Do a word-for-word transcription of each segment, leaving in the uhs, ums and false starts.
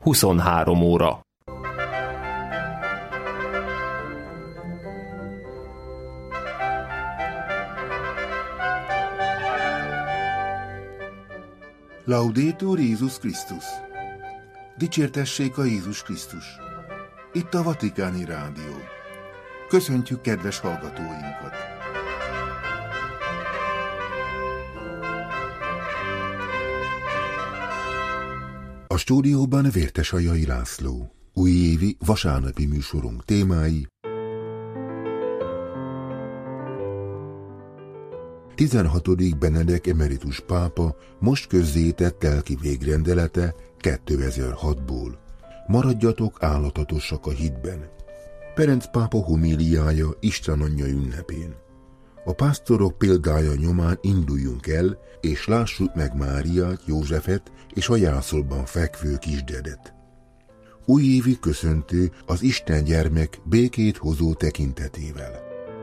huszonhárom óra. Laudetur Jézus Krisztus! Dicsértessék a Jézus Krisztus! Itt a Vatikáni Rádió. Köszöntjük kedves hallgatóinkat! A stúdióban Vértesajai László. Újévi vasárnapi műsorunk témái: tizenhatodik Benedek emeritus pápa most közzétett lelki végrendelete kétezer-hatból. Maradjatok állatatosak a hitben. Ferenc pápa homíliája Isten Anyja ünnepén. A pásztorok példája nyomán induljunk el, és lássuk meg Máriát, Józsefet és a jászolban fekvő kisdedet. Újévi köszöntő az Isten gyermek békét hozó tekintetével.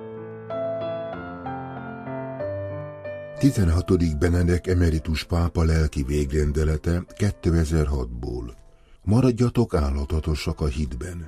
tizenhatodik Benedek emeritus pápa lelki végrendelete kétezer-hatból. Maradjatok állatatosak a hitben.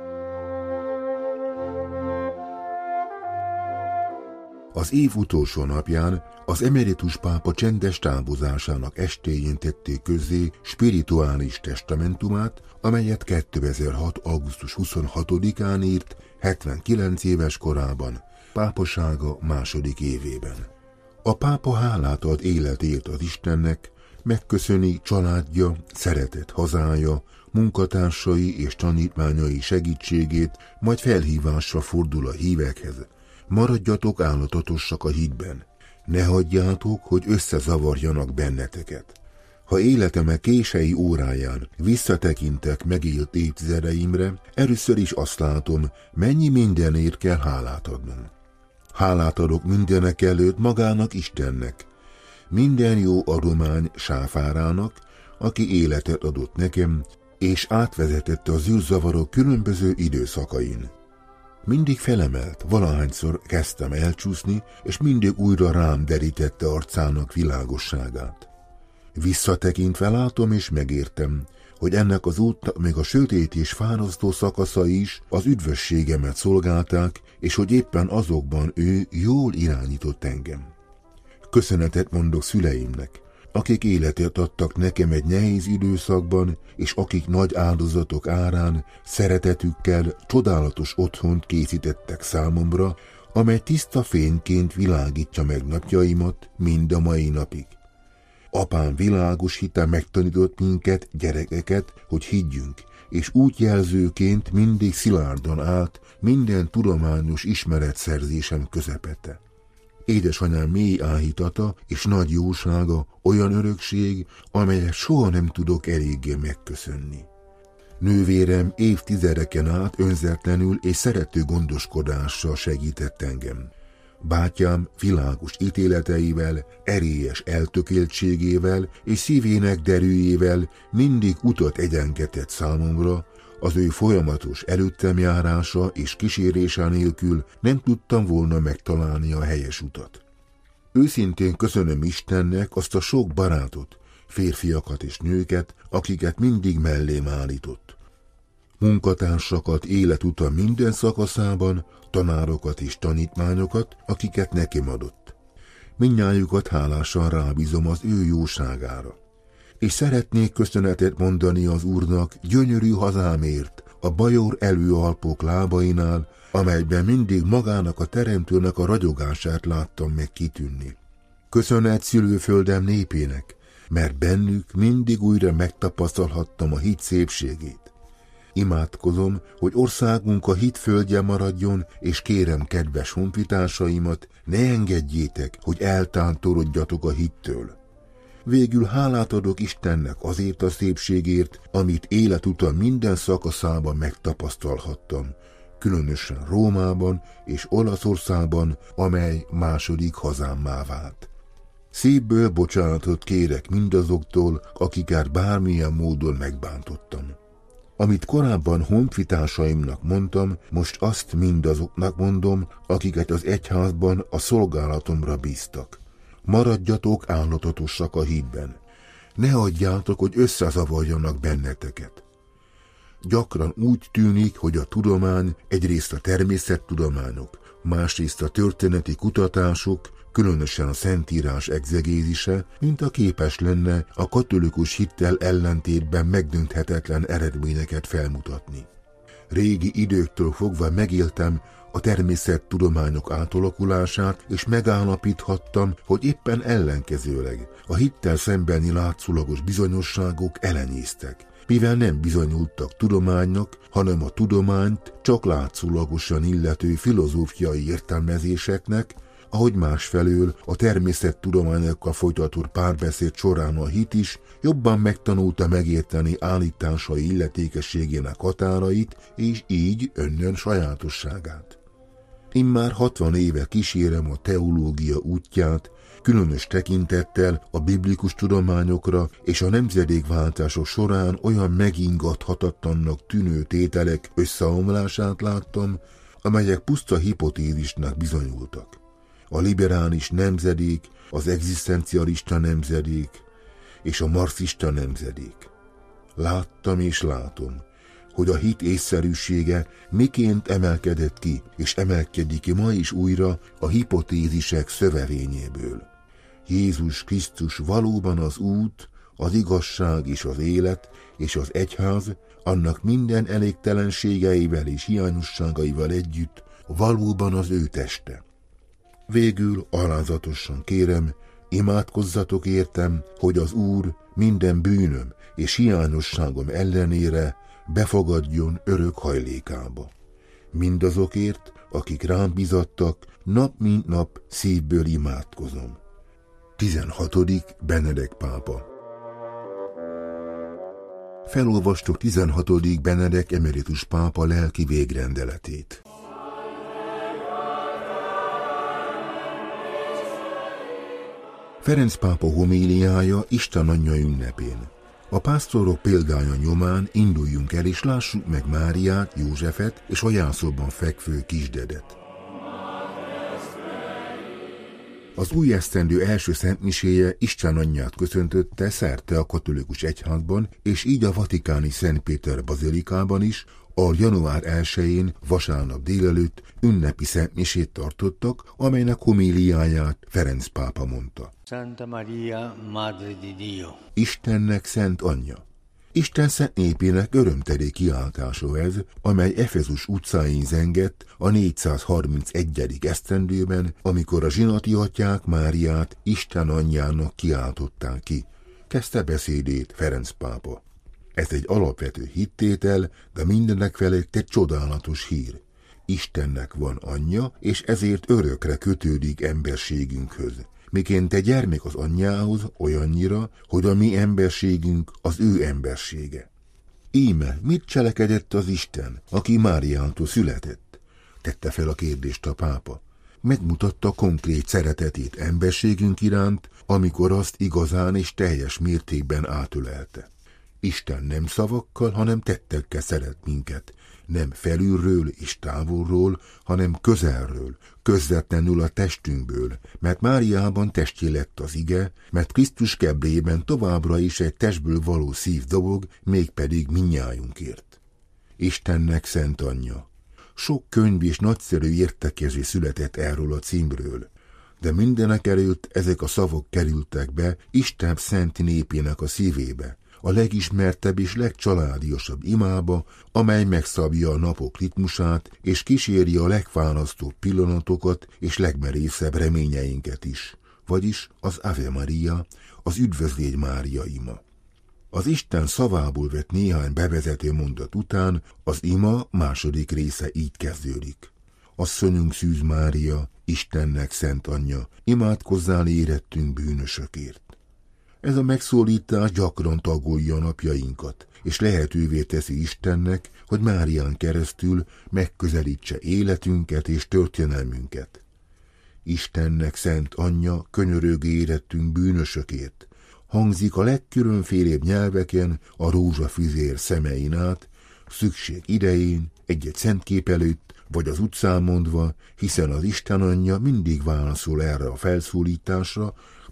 Az év utolsó napján az emeritus pápa csendes távozásának estéjén tették közzé spirituális testamentumát, amelyet kétezer-hat. augusztus huszonhatodikán írt, hetvenkilenc éves korában, pápasága második évében. A pápa hálát ad életért az Istennek, megköszöni családja, szeretett hazája, munkatársai és tanítmányai segítségét, majd felhívásra fordul a hívekhez. Maradjatok állatatosak a hitben. Ne hagyjátok, hogy összezavarjanak benneteket. Ha életeme kései óráján visszatekintek megélt évtizedeimre, először is azt látom, mennyi mindenért kell hálát adnom. Hálát adok mindenek előtt magának Istennek, minden jó adomány sáfárának, aki életet adott nekem, és átvezetette az űrzavarok különböző időszakain. Mindig felemelt, valahányszor kezdtem elcsúszni, és mindig újra rám derítette arcának világosságát. Visszatekintve látom és megértem, hogy ennek az útnak még a sötét és fárasztó szakaszai is az üdvösségemet szolgálták, és hogy éppen azokban ő jól irányított engem. Köszönetet mondok szüleimnek, akik életet adtak nekem egy nehéz időszakban, és akik nagy áldozatok árán szeretetükkel csodálatos otthont készítettek számomra, amely tiszta fényként világítja meg napjaimat mind a mai napig. Apám világos hite megtanított minket, gyerekeket, hogy higgyünk, és útjelzőként mindig szilárdan állt minden tudományos ismeretszerzésem közepette. Édesanyám mély áhítata és nagy jósága olyan örökség, amelyet soha nem tudok eléggé megköszönni. Nővérem évtizedeken át önzetlenül és szerető gondoskodással segített engem. Bátyám világos ítéleteivel, erélyes eltökéltségével és szívének derűjével mindig utat egyengetett számomra, az ő folyamatos előttem járása és kísérése nélkül nem tudtam volna megtalálni a helyes utat. Őszintén köszönöm Istennek azt a sok barátot, férfiakat és nőket, akiket mindig mellém állított. Munkatársakat életutam minden szakaszában, tanárokat és tanítmányokat, akiket nekem adott. Mindnyájukat hálásan rábízom az ő jóságára. És szeretnék köszönetet mondani az Úrnak gyönyörű hazámért, a Bajor előalpok lábainál, amelyben mindig magának a Teremtőnek a ragyogását láttam meg kitűnni. Köszönet szülőföldem népének, mert bennük mindig újra megtapasztalhattam a hit szépségét. Imádkozom, hogy országunk a hit földje maradjon, és kérem kedves honfitársaimat, ne engedjétek, hogy eltántorodjatok a hittől. Végül hálát adok Istennek azért a szépségért, amit életutam minden szakaszában megtapasztalhattam, különösen Rómában és Olaszországban, amely második hazámmá vált. Szívből bocsánatot kérek mindazoktól, akiket bármilyen módon megbántottam. Amit korábban honfitársaimnak mondtam, most azt mindazoknak mondom, akiket az egyházban a szolgálatomra bíztak. Maradjatok állatatosak a hitben. Ne hagyjátok, hogy összezavarjanak benneteket. Gyakran úgy tűnik, hogy a tudomány egyrészt a természettudományok, másrészt a történeti kutatások, különösen a Szentírás egzegézise, mint a képes lenne a katolikus hittel ellentétben megdönthetetlen eredményeket felmutatni. Régi időktől fogva megéltem a természettudományok átalakulását, és megállapíthattam, hogy éppen ellenkezőleg a hittel szembeni látszólagos bizonyosságok elenyésztek, mivel nem bizonyultak tudománynak, hanem a tudományt csak látszólagosan illető filozófiai értelmezéseknek, ahogy másfelől a természettudományokkal folytatott párbeszéd során a hit is jobban megtanulta megérteni állításai illetékességének határait, és így önnön sajátosságát. Immár hatvan éve kísérem a teológia útját, különös tekintettel a biblikus tudományokra, és a nemzedékváltások során olyan megingathatatlannak tűnő tételek összeomlását láttam, amelyek puszta hipotézisnek bizonyultak. A liberális nemzedék, az egzisztencialista nemzedék és a marxista nemzedék. Láttam és látom, hogy a hit észszerűsége miként emelkedett ki, és emelkedik ki ma is újra a hipotézisek szövevényéből. Jézus Krisztus valóban az út, az igazság és az élet, és az egyház, annak minden elégtelenségeivel és hiányosságaival együtt valóban az ő teste. Végül alázatosan kérem, imádkozzatok értem, hogy az Úr minden bűnöm és hiányosságom ellenére befogadjon örök hajlékába. Mindazokért, akik rám bizattak, nap mint nap szívből imádkozom. tizenhatodik Benedek pápa. Felolvastuk tizenhatodik Benedek emeritus pápa lelki végrendeletét. Ferenc pápa homéliája Isten Anyja ünnepén. A pásztorok példánya nyomán induljunk el, és lássuk meg Máriát, Józsefet és a jászolban fekvő kisdedet. Az új esztendő első szentmiséje Isten Anyját köszöntötte szerte a katolikus egyházban, és így a vatikáni Szent Péter bazilikában is a január elsején vasárnap délelőtt ünnepi szentmisét tartottak, amelynek homéliáját Ferenc pápa mondta. Santa Maria, Madre di Dio. Istennek szent anyja. Isten szent népének örömteli kiáltása ez, amely Efezus utcáin zengett a négyszázharmincegyedik esztendőben, amikor a zsinati atyák Máriát Isten anyjának kiáltották ki. Kezdte beszédét Ferenc pápa. Ez egy alapvető hittétel, de mindenek felett egy csodálatos hír. Istennek van anyja, és ezért örökre kötődik emberségünkhöz. Miként egy gyermek az anyjához olyannyira, hogy a mi emberségünk az ő embersége. Íme, mit cselekedett az Isten, aki Máriától született? Tette fel a kérdést a pápa. Megmutatta konkrét szeretetét emberségünk iránt, amikor azt igazán és teljes mértékben átölelte. Isten nem szavakkal, hanem tettekkel szeret minket, nem felülről és távolról, hanem közelről, közvetlenül a testünkből, mert Máriában testé lett az ige, mert Krisztus keblében továbbra is egy testből való szív dobog, mégpedig mindnyájunkért. Istennek szent anyja. Sok könyv és nagyszerű értekezés született erről a címről, de mindenek előtt ezek a szavak kerültek be Isten szent népének a szívébe, a legismertebb és legcsaládiasabb imába, amely megszabja a napok ritmusát, és kíséri a legfárasztóbb pillanatokat és legmerészebb reményeinket is, vagyis az Ave Maria, az Üdvözlégy Mária ima. Az Isten szavából vett néhány bevezető mondat után az ima második része így kezdődik. Asszonyunk Szűz Mária, Istennek szent anyja, imádkozzál érettünk bűnösökért. Ez a megszólítás gyakran tagolja a napjainkat, és lehetővé teszi Istennek, hogy Márián keresztül megközelítse életünket és történelmünket. Istennek szent anyja, könyörögj érettünk bűnösökért, hangzik a legkülönfélébb nyelveken a rózsafüzér szemein át, szükség idején, egy-egy szentkép előtt, vagy az utcán mondva, hiszen az Isten anyja mindig válaszol erre a felszólításra,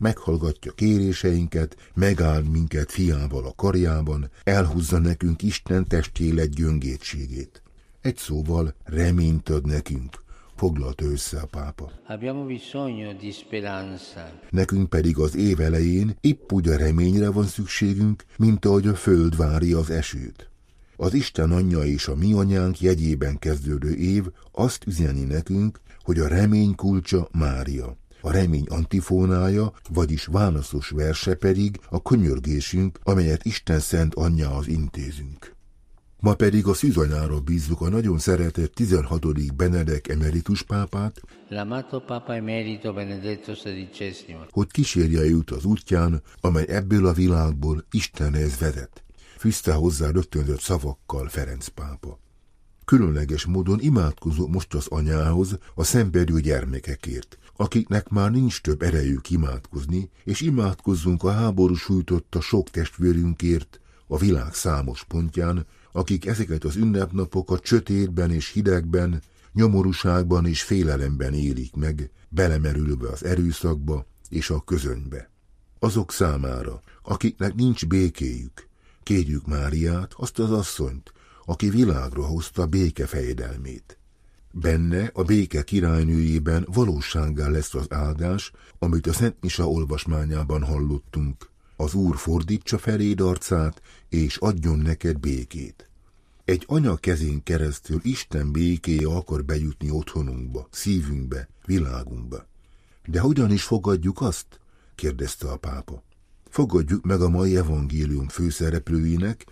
meghallgatja kéréseinket, megáld minket fiával a karjában, elhúzza nekünk Isten testélet gyöngétségét. Egy szóval reményt ad nekünk, foglalta össze a pápa. Abbiamo bisogno di speranza. Nekünk pedig az év elején épp úgy a reményre van szükségünk, mint ahogy a föld várja az esőt. Az Isten anyja és a mi anyánk jegyében kezdődő év azt üzeni nekünk, hogy a remény kulcsa Mária. A remény antifónája, vagyis válaszos verse pedig a könyörgésünk, amelyet Isten szent anyjához intézünk. Ma pedig a szűzanyára bízzuk a nagyon szeretett tizenhatodik Benedek emeritus pápát, L'amato Papa Emerito Benedetto sedicesimo. Hogy kísérje őt az útján, amely ebből a világból Istenhez vezet. Fűzte hozzá rögtönzött szavakkal Ferenc pápa. Különleges módon imádkozó most az anyához, a szenvedő gyermekekért, akiknek már nincs több erejük imádkozni, és imádkozzunk a háború sújtotta sok testvérünkért a világ számos pontján, akik ezeket az ünnepnapokat sötétben és hidegben, nyomorúságban és félelemben élik meg, belemerülve az erőszakba és a közönybe. Azok számára, akiknek nincs békéjük, kérjük Máriát, azt az asszonyt, aki világra hozta béke fejedelmét. Benne, a béke királynőjében valósággá lesz az áldás, amit a Szent Mise olvasmányában hallottunk. Az Úr fordítsa feléd arcát, és adjon neked békét. Egy anya kezén keresztül Isten békéje akar bejutni otthonunkba, szívünkbe, világunkba. De hogyan is fogadjuk azt? Kérdezte a pápa. Fogadjuk meg a mai evangélium főszereplőinek,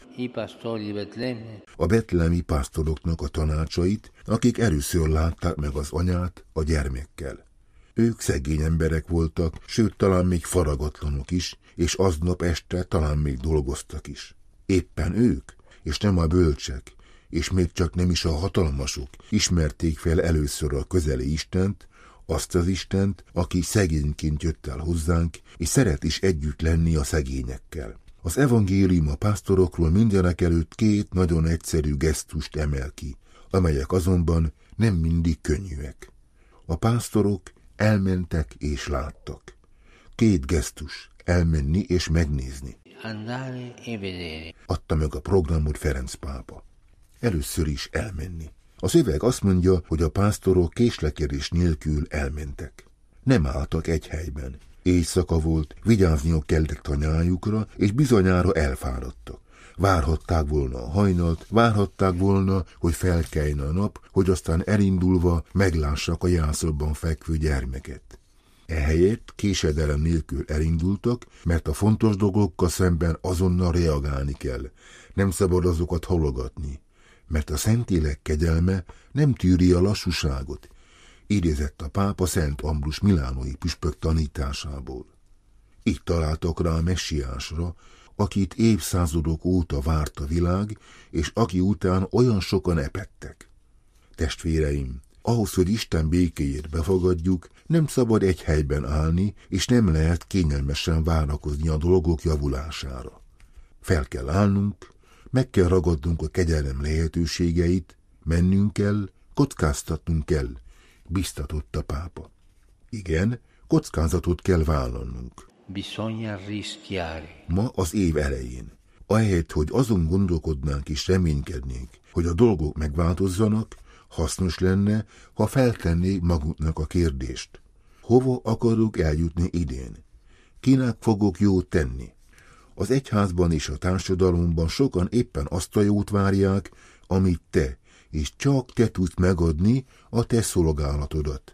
a betlehemi pásztoroknak a tanácsait, akik először látták meg az anyát a gyermekkel. Ők szegény emberek voltak, sőt talán még faragatlanok is, és aznap este talán még dolgoztak is. Éppen ők, és nem a bölcsek, és még csak nem is a hatalmasok ismerték fel először a közeli Istent, azt az Istent, aki szegényként jött el hozzánk, és szeret is együtt lenni a szegényekkel. Az evangélium a pásztorokról mindenek előtt két nagyon egyszerű gesztust emel ki, amelyek azonban nem mindig könnyűek. A pásztorok elmentek és láttak. Két gesztus, elmenni és megnézni. Andare e vedere. Adta meg a programot Ferenc pápa. Először is elmenni. A szöveg azt mondja, hogy a pásztorok késlekedés nélkül elmentek. Nem álltak egy helyben. Éjszaka volt, vigyázniuk kellett a nyájukra, és bizonyára elfáradtak. Várhatták volna a hajnalt, várhatták volna, hogy felkeljen a nap, hogy aztán elindulva meglássák a jászolban fekvő gyermeket. Ehelyett késedelem nélkül elindultak, mert a fontos dolgokkal szemben azonnal reagálni kell. Nem szabad azokat halogatni, mert a Szentlélek kegyelme nem tűri a lassúságot, idézett a pápa Szent Ambrus milánói püspök tanításából. Így találtak rá a messiásra, akit évszázadok óta várt a világ, és aki után olyan sokan epedtek. Testvéreim, ahhoz, hogy Isten békéjét befogadjuk, nem szabad egy helyben állni, és nem lehet kényelmesen várakozni a dolgok javulására. Fel kell állnunk, meg kell ragadnunk a kegyelem lehetőségeit, mennünk kell, kockáztatnunk kell, biztatott a pápa. Igen, kockázatot kell vállalnunk. Bisogna rischiare. Ma az év elején, ahelyett, hogy azon gondolkodnánk és reménykednénk, hogy a dolgok megváltozzanak, hasznos lenne, ha feltennék magunknak a kérdést. Hova akarok eljutni idén? Kinek fogok jót tenni? Az egyházban és a társadalomban sokan éppen azt a jót várják, amit te, és csak te tudsz megadni a te szolgálatodat.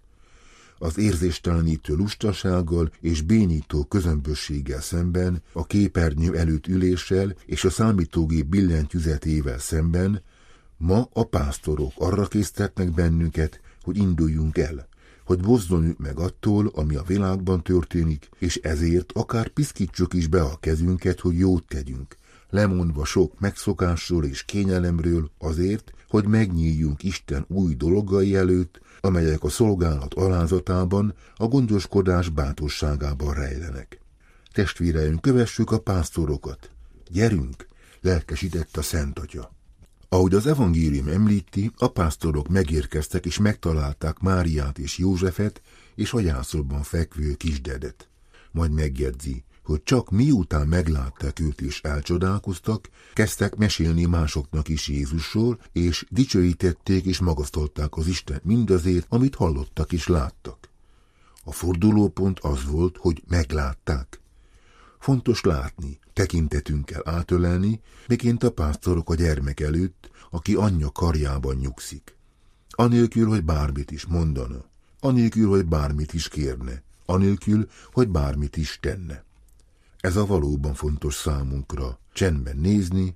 Az érzéstelenítő lustasággal és bénító közömbösséggel szemben, a képernyő előtt üléssel és a számítógép billentyűzetével szemben, ma a pásztorok arra késztetnek bennünket, hogy induljunk el, hogy mozduljuk meg attól, ami a világban történik, és ezért akár piszkítsuk is be a kezünket, hogy jót tegyünk, lemondva sok megszokásról és kényelemről azért, hogy megnyíljunk Isten új dolgai előtt, amelyek a szolgálat alázatában, a gondoskodás bátorságában rejlenek. Testvéreim, kövessük a pásztorokat. Gyerünk, lelkesített a Szent Atya. Ahogy az evangélium említi, a pásztorok megérkeztek és megtalálták Máriát és Józsefet és a jászolban fekvő kisdedet. majd megjegyzi, hogy csak miután meglátták őt és elcsodálkoztak, kezdtek mesélni másoknak is Jézusról, és dicsőítették és magasztalták az Istent mindazért, amit hallottak és láttak. A fordulópont az volt, hogy meglátták. Fontos látni, tekintetünkkel átölelni, miként a pásztorok a gyermek előtt, aki anyja karjában nyugszik. Anélkül, hogy bármit is mondana, anélkül, hogy bármit is kérne, anélkül, hogy bármit is tenne. Ez a valóban fontos számunkra, csendben nézni,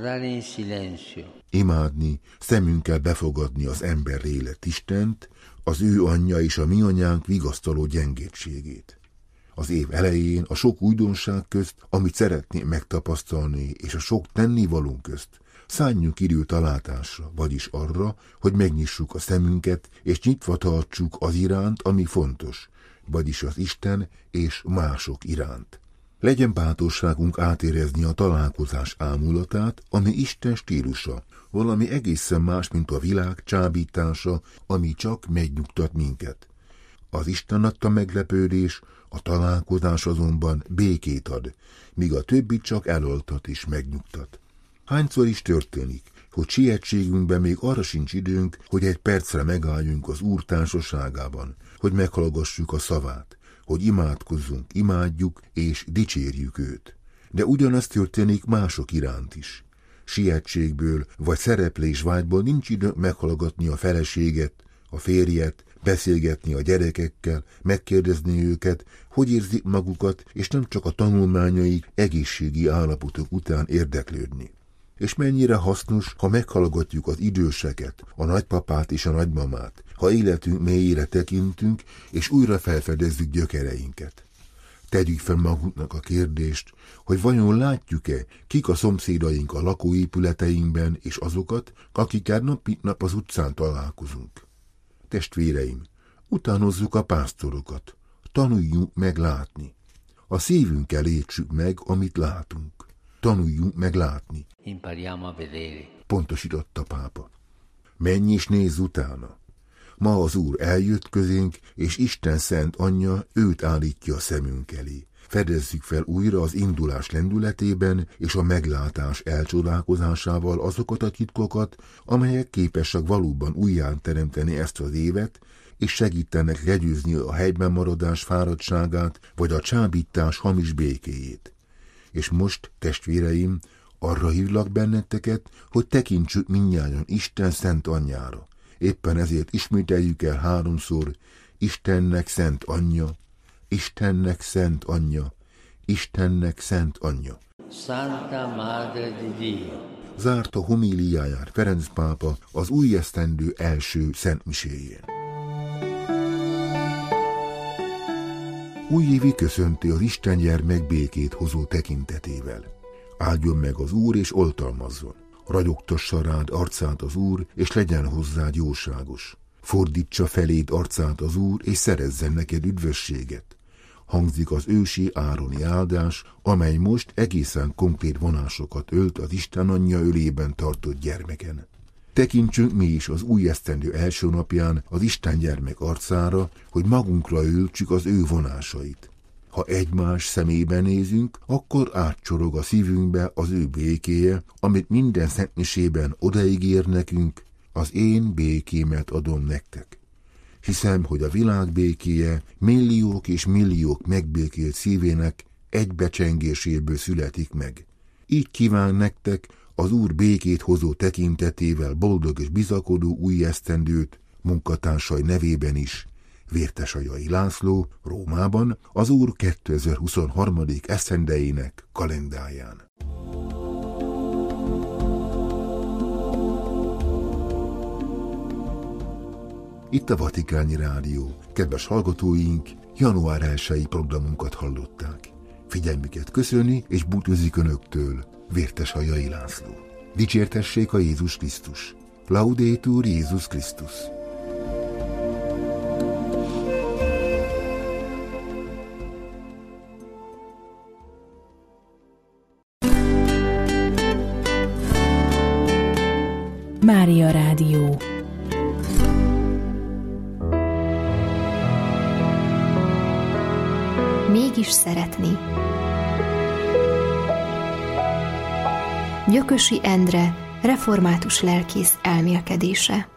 imádni, szemünkkel befogadni az ember élet Istent, az ő anyja és a mi anyánk vigasztaló gyengétségét. Az év elején a sok újdonság közt, amit szeretnénk megtapasztalni, és a sok tennivalónk közt, szánjunk időt a látásra, vagyis arra, hogy megnyissuk a szemünket, és nyitva tartsuk az iránt, ami fontos, vagyis az Isten és mások iránt. Legyen bátorságunk átérezni a találkozás ámulatát, ami Isten stílusa, valami egészen más, mint a világ csábítása, ami csak megnyugtat minket. Az Isten adta meglepődés, a találkozás azonban békét ad, míg a többi csak eloltat és megnyugtat. Hányszor is történik, hogy sietségünkben még arra sincs időnk, hogy egy percre megálljunk az Úr társaságában, hogy meghallgassuk a szavát, hogy imádkozzunk, imádjuk és dicsérjük őt. De ugyanezt történik mások iránt is. Sietségből vagy szereplésvágyból nincs idő meghallgatni a feleséget, a férjet, beszélgetni a gyerekekkel, megkérdezni őket, hogy érzik magukat, és nem csak a tanulmányaik, egészségi állapotok után érdeklődni. És mennyire hasznos, ha meghallgatjuk az időseket, a nagypapát és a nagymamát, ha életünk mélyére tekintünk, és újra felfedezzük gyökereinket. Tegyük fel magunknak a kérdést, hogy vajon látjuk-e, kik a szomszédaink a lakóépületeinkben, és azokat, akikkel nap mint nap az utcán találkozunk. Testvéreim, utánozzuk a pásztorokat, tanuljunk meg látni. A szívünkkel értsük meg, amit látunk. Tanuljunk meg látni. Pontosította pápa. Menj és nézz utána. Ma az Úr eljött közénk, és Isten szent anyja őt állítja a szemünk elé. Fedezzük fel újra az indulás lendületében és a meglátás elcsodálkozásával azokat a titkokat, amelyek képesek valóban újján teremteni ezt az évet, és segítenek legyőzni a helyben maradás fáradtságát, vagy a csábítás hamis békéjét. És most, testvéreim, arra hívlak benneteket, hogy tekintsük mindnyájan Isten szent anyjára. Éppen ezért ismételjük el háromszor: Istennek szent anyja, Istennek szent anyja, Istennek szent anyja. Santa Madre di Dio. Zárta homíliáját Ferenc pápa az új esztendő első szentmiséjén. Újévi köszönti az Isten gyermek békét hozó tekintetével. Áldjon meg az Úr és oltalmazzon. Ragyogtassa rád arcát az Úr, és legyen hozzád jóságos. Fordítsa feléd arcát az Úr, és szerezzen neked üdvösséget. Hangzik az ősi ároni áldás, amely most egészen konkrét vonásokat ölt az Isten anyja ölében tartott gyermeken. Tekintsünk mi is az új esztendő első napján az Isten gyermek arcára, hogy magunkra öltsük az ő vonásait. Ha egymás szemébe nézünk, akkor átcsorog a szívünkbe az ő békéje, amit minden szentmisében odaígér nekünk: az én békémet adom nektek. Hiszem, hogy a világ békéje milliók és milliók megbékélt szívének egybecsengéséből születik meg. Így kíván nektek az Úr békét hozó tekintetével boldog és bizakodó új esztendőt, munkatársai nevében is, Vértesajai László, Rómában, az Úr kétezer-huszonhárom. esztendejének kalendáján. Itt a Vatikáni Rádió. Kedves hallgatóink, január elsei programunkat hallották. Figyelmüket köszöni és búcsúzik önöktől Vértesajai László. Dicsértessék a Jézus Krisztus! Laudetur Jézus Krisztus! Mária Rádió. Még mégis szeretni. Gyökösi Endre református lelkész elmélkedése.